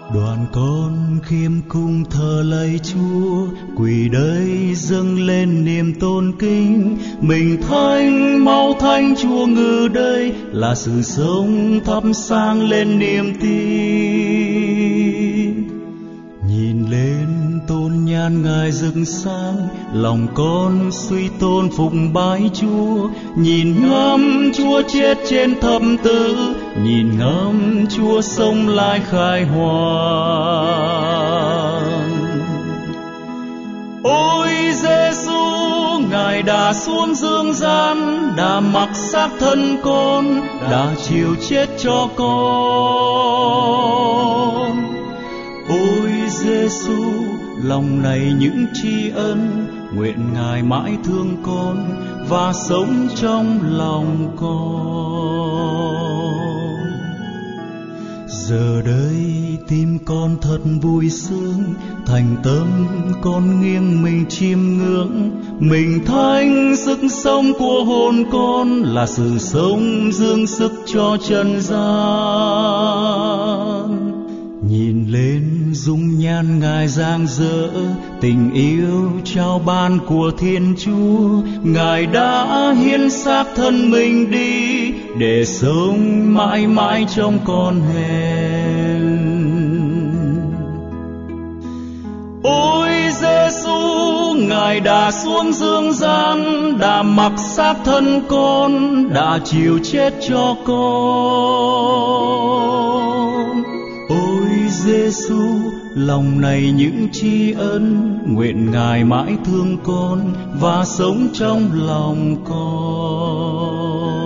Đoàn con khiêm cung thờ lạy Chúa, quỳ đây dâng lên niềm tôn kính. Mình thánh máu thánh Chúa ngự đây, là sự sống thắp sáng lên niềm tin. Nhìn lên tôn nhan Ngài rực sáng, lòng con suy tôn phụng bái Chúa. Nhìn ngắm Chúa chết trên thập tự, nhìn ngắm Chúa sống lại khai hoàng. Ôi Giêsu, Ngài đã xuống dương gian, đã mặc xác thân con, đã chịu chết cho con. Ôi Giêsu, lòng này những tri ân, nguyện Ngài mãi thương con và sống trong lòng con. Giờ đây tim con thật vui sướng, thành tâm con nghiêng mình chiêm ngưỡng. Mình thánh sức sống của hồn con, là sự sống dương sức cho trần gian. Nhìn lên dung nhan Ngài rạng rỡ, tình yêu trao ban của Thiên Chúa. Ngài đã hiến xác thân mình đi, để sống mãi mãi trong con hèn. Ôi Giêsu, Ngài đã xuống dương gian, đã mặc xác thân con, đã chịu chết cho con. Ôi Giêsu, lòng này những tri ân, nguyện Ngài mãi thương con và sống trong lòng con.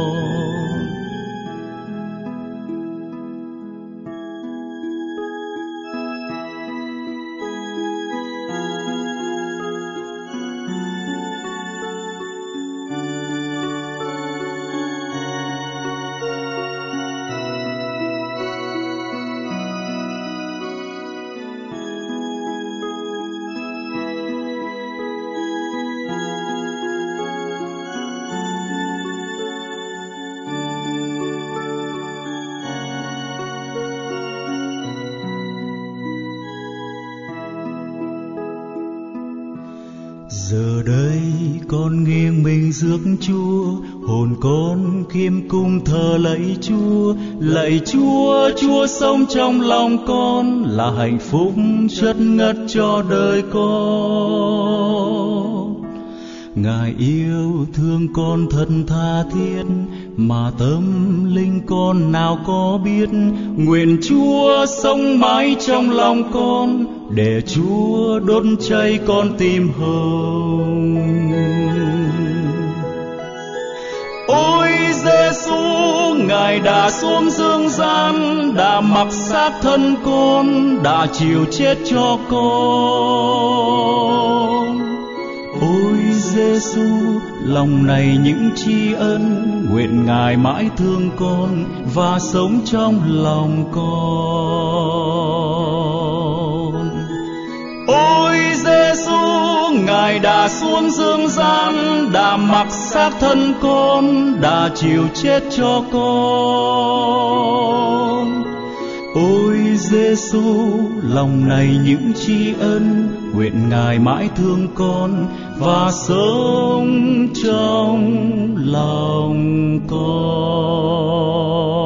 Giờ đây con nghiêng mình rước Chúa, hồn con khiêm cung thờ lạy Chúa. Lạy Chúa, Chúa sống trong lòng con, là hạnh phúc chất ngất cho đời con. Ngài yêu thương con thật tha thiết, mà tâm linh con nào có biết. Nguyện Chúa sống mãi trong lòng con, để Chúa đốt cháy con tim hồng. Ôi Giêsu, Ngài đã xuống dương gian, đã mặc xác thân con, đã chịu chết cho con. Ôi Giêsu, lòng này những tri ân, nguyện Ngài mãi thương con và sống trong lòng con. Ôi Giêsu, Ngài đã xuống dương gian, đã mặc xác thân con, đã chịu chết cho con. Ôi Giêsu, lòng này những tri ân, nguyện Ngài mãi thương con và sống trong lòng con.